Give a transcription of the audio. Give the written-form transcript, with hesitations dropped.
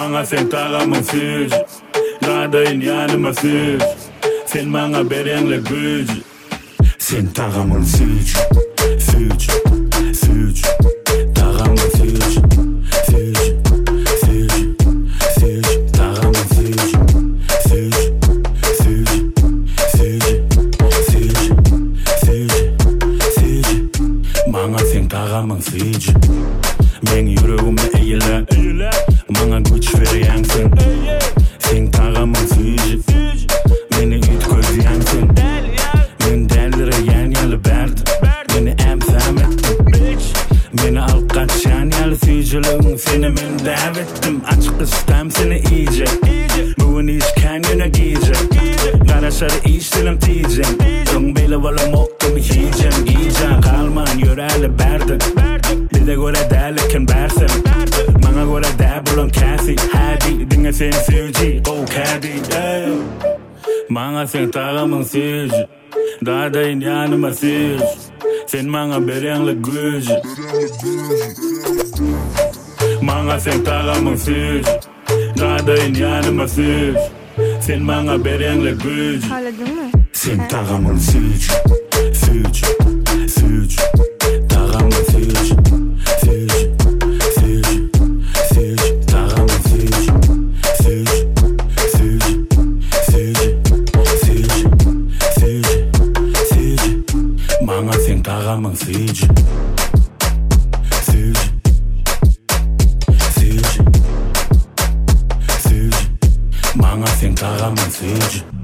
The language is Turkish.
Bana sen tağımın süz Dağdayın yanıma süz Sen bana berenle güç Sen tağımın süz Süz Süz Tağımın süz Süz Süz Süz Tağımın süz Süz Süz Süz Süz Süz Süz Bana sen tağımın süz Men yüreğime eğiler Bana güç veriyorsun Sen tağımın süz Beni üt gözüyorsun Men delire yan yalı berdim Beni emsam ettin Beni al kaçan yalı süzülün Seni men davettim Açık istem seni iyice Bugün iş kendine giyecek Karaşarı iş dilim diyeceğim Dön beyli valım oktumu yiyeceğim Kalman yöreli berdim Bir de göre derliken bersin Bana göre der bulun kasi Hadi dinle sen süzü Go kadi Bana sen tağımın süz Dağdayın yanıma süz Sen bana berenle güç Bana sen tağımın süz Dağdayın yanıma süz Sen bana berenle güç Sen tağımın süz Süz Süz Tağımın süz Süz Süz Süz Tağımın süz Süz Süz Süz Süz Süz Süz Bana sen tağımın süz Süz Süz Süz Bana sen tağımın süz